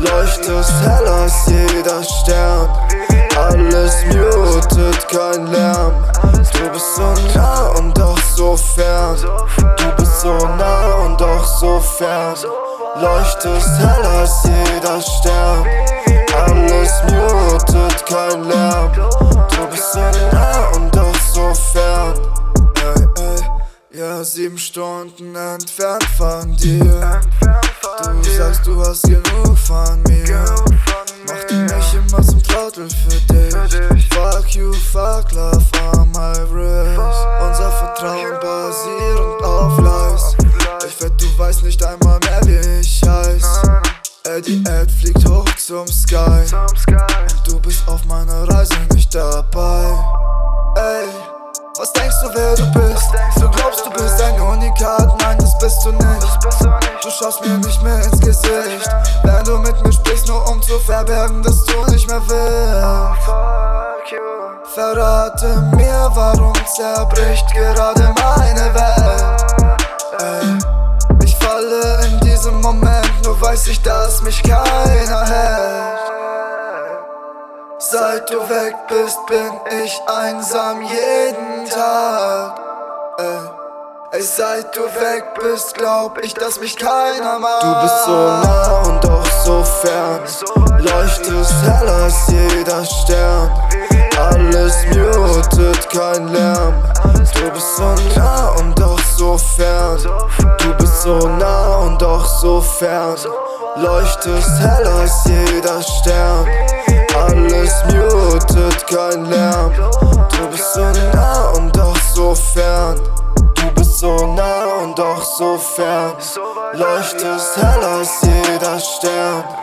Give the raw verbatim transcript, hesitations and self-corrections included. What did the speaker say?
Leuchtest heller als jeder Stern. Alles mutet, kein Lärm. Du bist so nah und doch so fern. Du bist so nah und doch so fern. Leuchtest heller als jeder Stern. Alles mutet, kein Lärm. Du bist so nah und doch so fern. Ey, ey, ja, sieben Stunden entfernt von dir. Du sagst, du hast genug von mir. Mach mich immer zum Trottel für dich. Fuck you, fuck love on my wrist. Unser Vertrauen basierend auf Lies. Ich wett, du weißt nicht einmal mehr, wie ich heiß. Ey, die Ad fliegt hoch zum Sky. Und du bist auf meiner Reise nicht dabei. Ey, was denkst du, wer du bist? Du glaubst, du bist ein Unikat, nein, das bist du nicht. Du schaust mir nicht mehr ins Gesicht, wenn du mit mir sprichst, nur um zu verbergen, dass du nicht mehr willst. Verrate mir, warum zerbricht gerade meine Welt. Ey, ich falle in diesem Moment, nur weiß ich, dass mich keiner hält. Seit du weg bist, bin ich einsam jeden Tag. Ey. Ey, seit du weg bist, glaub ich, dass mich keiner mag. Du bist so nah und doch so fern. Leuchtest heller als jeder Stern. Alles mutet, kein Lärm. Du bist so nah und doch so fern. Du bist so nah und doch so fern. Leuchtest heller als jeder Stern. Alles mutet, kein Lärm. Du bist so nah und doch so fern. Du bist so nah und doch so fern. Leuchtest heller als jeder Stern.